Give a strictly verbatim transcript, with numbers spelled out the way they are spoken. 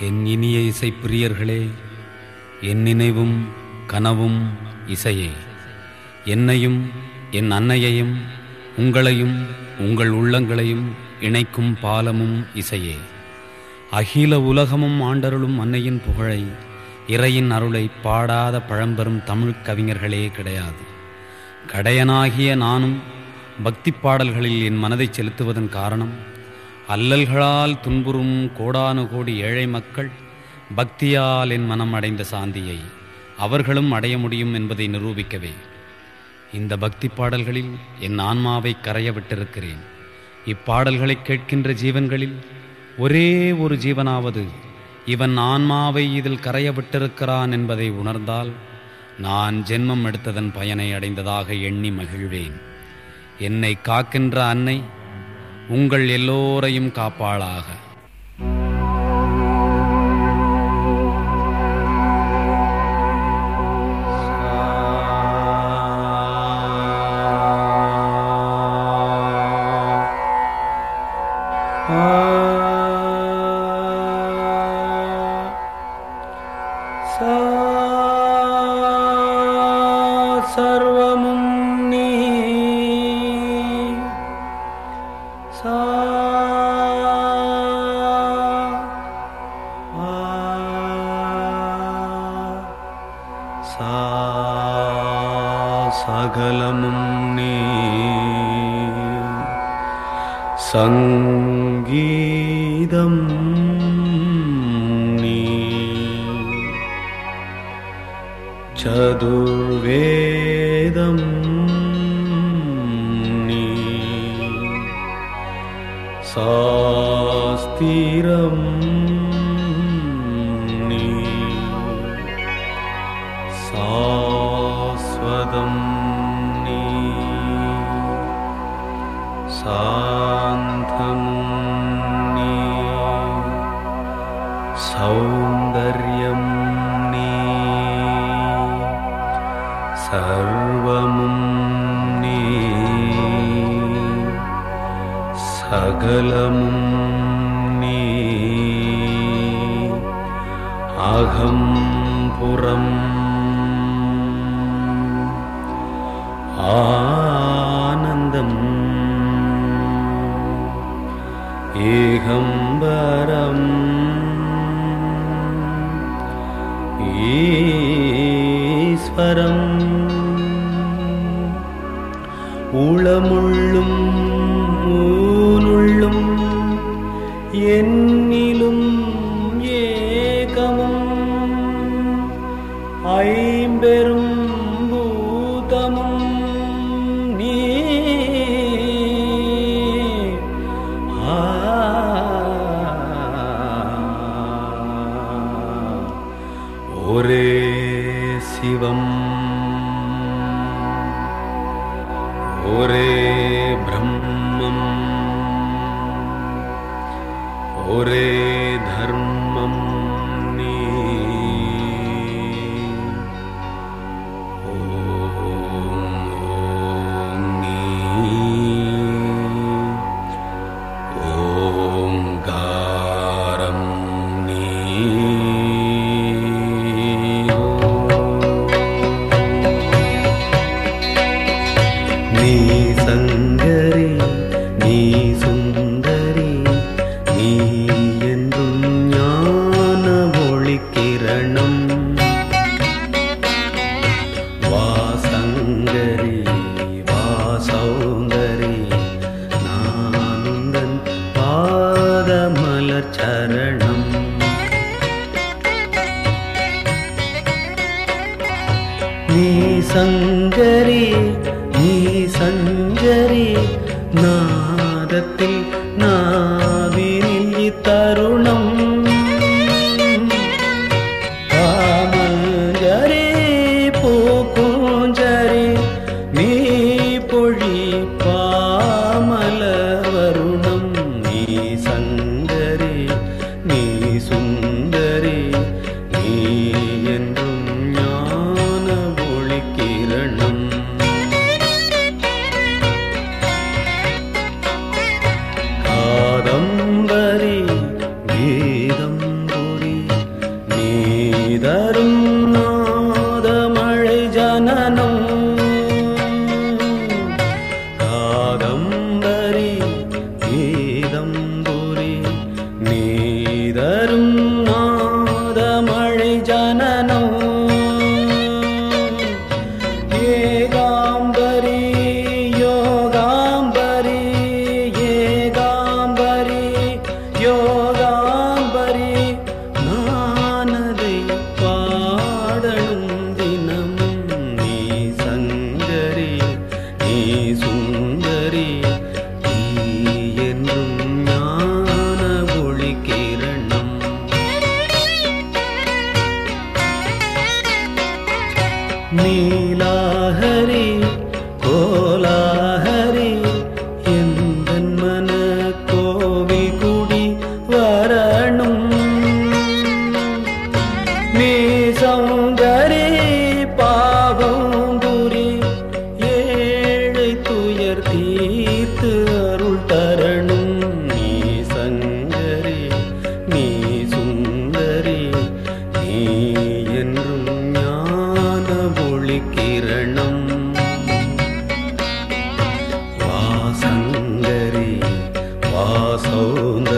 என் இனிய இசை பிரியர்களே, என் நினைவும் கனவும் இசையே. என்னையும் என் அன்னையையும் உங்களையும் உங்கள் உள்ளங்களையும் இணைக்கும் பாலமும் இசையே. அகில உலகமும் ஆண்டருளும் அன்னையின் புகழை, இறையின் அருளை பாடாத பழம்பெரும் தமிழ் கவிஞர்களே கிடையாது. கடையனாகிய நானும் பக்தி பாடல்களில் என் மனதை செலுத்துவதன் காரணம், அல்லல்களால் துன்புறும் கோடானு கோடி ஏழை மக்கள் பக்தியால் என் மனம் அடைந்த சாந்தியை அவர்களும் அடைய முடியும் என்பதை நிரூபிக்கவே. இந்த பக்தி பாடல்களில் என் ஆன்மாவை கரைய விட்டிருக்கிறேன். இப்பாடல்களை கேட்கின்ற ஜீவன்களில் ஒரே ஒரு ஜீவனாவது இவன் ஆன்மாவை இதில் கரைய விட்டிருக்கிறான் என்பதை உணர்ந்தால் நான் ஜென்மம் எடுத்ததன் பயனை அடைந்ததாக எண்ணி மகிழ்வேன். என்னை காக்கின்ற அன்னை உங்கள் எல்லோரையும் காப்பாளாக. சர்வமும் நீ சா சா சகலமும் நீ சங்கீதம் நீ சதுர்வேதம் நீ சாஸ்திரம் நீ சாஸ்வதம் நீ சாந்தம் நீ சௌந்தர்யம் நீ சர்வமும் நீ சகலமும் நீ அகம் புறம் ஆனந்தம் ஏகம்பரம் ஈஸ்வரம் உளமுள்ளும் ஊனுள்ளும் என்னிலும் ஏகமும் ஐம்பெரும் பூதமும் நீ ஆ ஒரே சிவம் ஒரே பிரம்மம் ஒரே தர்மம் நீ ஓம் ஓம் நீ ஓங்காரம் நீ நீ சங்கரி நீ சுந்தரி நீ என்றும் ஞான ஒளி கிரணம் வா சங்கரி வா சௌந்தரி நானுந்தன் பாதமலர் சரணம் நீ சங்கரி நீ சஞ்சரி நாதத்தில் நாவினில் தருணம் பாமஞ்சரி பூக்குஞ்சரி நீ பொழி பாமல வருணம் நீ சங்கரி நீ சுந்தரி நீ என்றும் ஞான ஒளி கிரணம் தரும் நாதமழை ஜனனம் காதம்பரி கீதம்புரி நீதரும் நாதமழை ஜனனம் ஏகாம்பரி யோகாம்பரி ஏகாம்பரி யோகாம்பரி நானதை பாடணும் தினமும் நீ சங்கரி நீ சுந்தரி நீ என்றும் ஞான ஒளி கிரணம் நீலாஹரி கோலாஹரி எந்தன் மன கோவில் குடி வரணும் நீ சௌந்தரி பாவம்புரி ஏழை துயர் தீர்த்து அருள் தரணும் நீ சங்கரி நீ சுந்தரி நீ என்றும் ஞான ஒளி கிரணம் வா சங்கரி வா சௌந்தரி